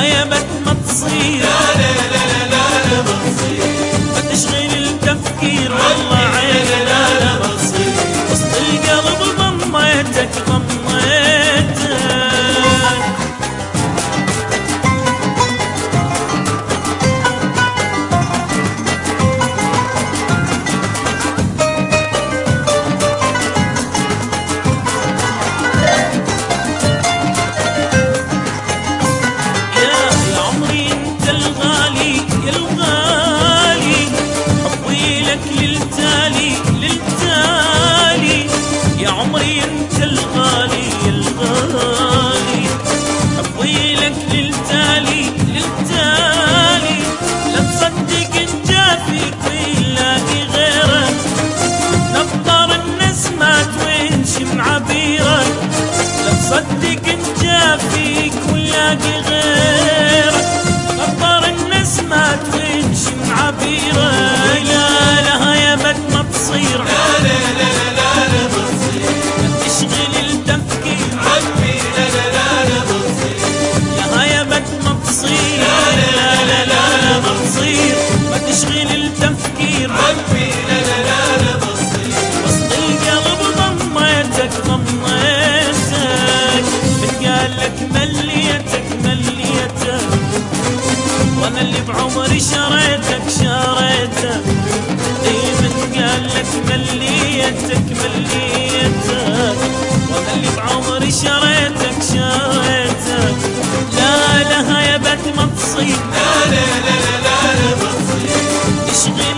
يا بت ما تصير، لا لا لا لا لا ما تصير، ما تشغل التفكير والله عين، لا لا ما تصير، وسط القلب ضميتك ضميتك. يا عمري انت الغالي الغالي، حبي لك للتالي للتالي، لا تصدق ان جافيك ويلاقي غيرك، نظر النسمات وينشم عبيرك، لا تصدق ان جافيك ويلاقي غيرك، نظر النسمات وينشم عبيرك. لا لا يا بد ما تصير، لا لا لا لا لا ما تصير، تشغل التفكير عمي لا لا لا لا ما تصير، لا يا بد ما تصير، لا لا لا لا ما تصير، ما تشغل التفكير عمي لا لا لا لا ما تصير، وسط القلب ضميتك ضميتك، من قال لك مليتك مليتك، وانا اللي بعمري شريتك شريتك، من قال لك مليتك مليتك، وانا اللي بعمري شريتك شريتك. لا لها يا بت ما تصير، لا لا لا لا لا ما تصير، اشغل